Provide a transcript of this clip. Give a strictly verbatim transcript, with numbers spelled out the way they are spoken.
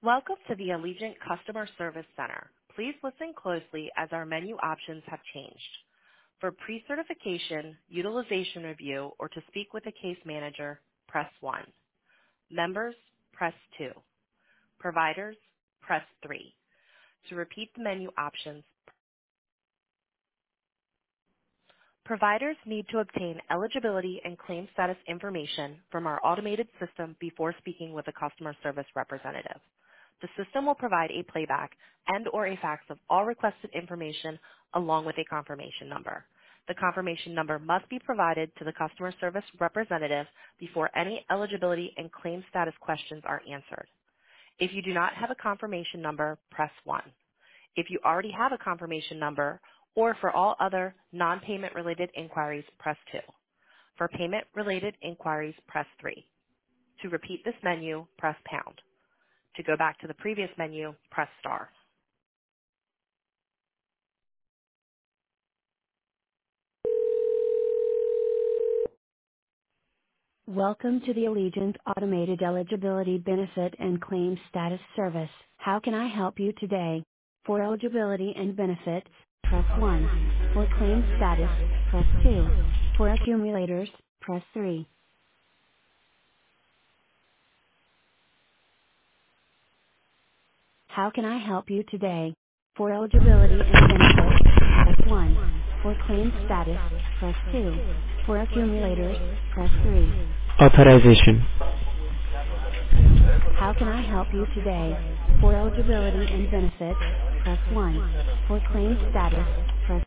Welcome to the Allegiant Customer Service Center. Please listen closely as our menu options have changed. For pre-certification, utilization review, or to speak with a case manager, press one. Members, press two. Providers, press three. To repeat the menu options, providers need to obtain eligibility and claim status information from our automated system before speaking with a customer service representative. The system will provide a playback and or a fax of all requested information along with a confirmation number. The confirmation number must be provided to the customer service representative before any eligibility and claim status questions are answered. If you do not have a confirmation number, press one. If you already have a confirmation number, or for all other non-payment related inquiries, press two. For payment related inquiries, press three. To repeat this menu, press pound. To go back to the previous menu, press star. Welcome to the Allegiant Automated Eligibility Benefit and Claim Status Service. How can I help you today? For eligibility and benefits, press one. For claim status, press two. For accumulators, press three. How can I help you today? For eligibility and benefits, press one. For claim status, press two. For accumulators, press three. Authorization. How can I help you today? For eligibility and benefits, press one. For claim status, press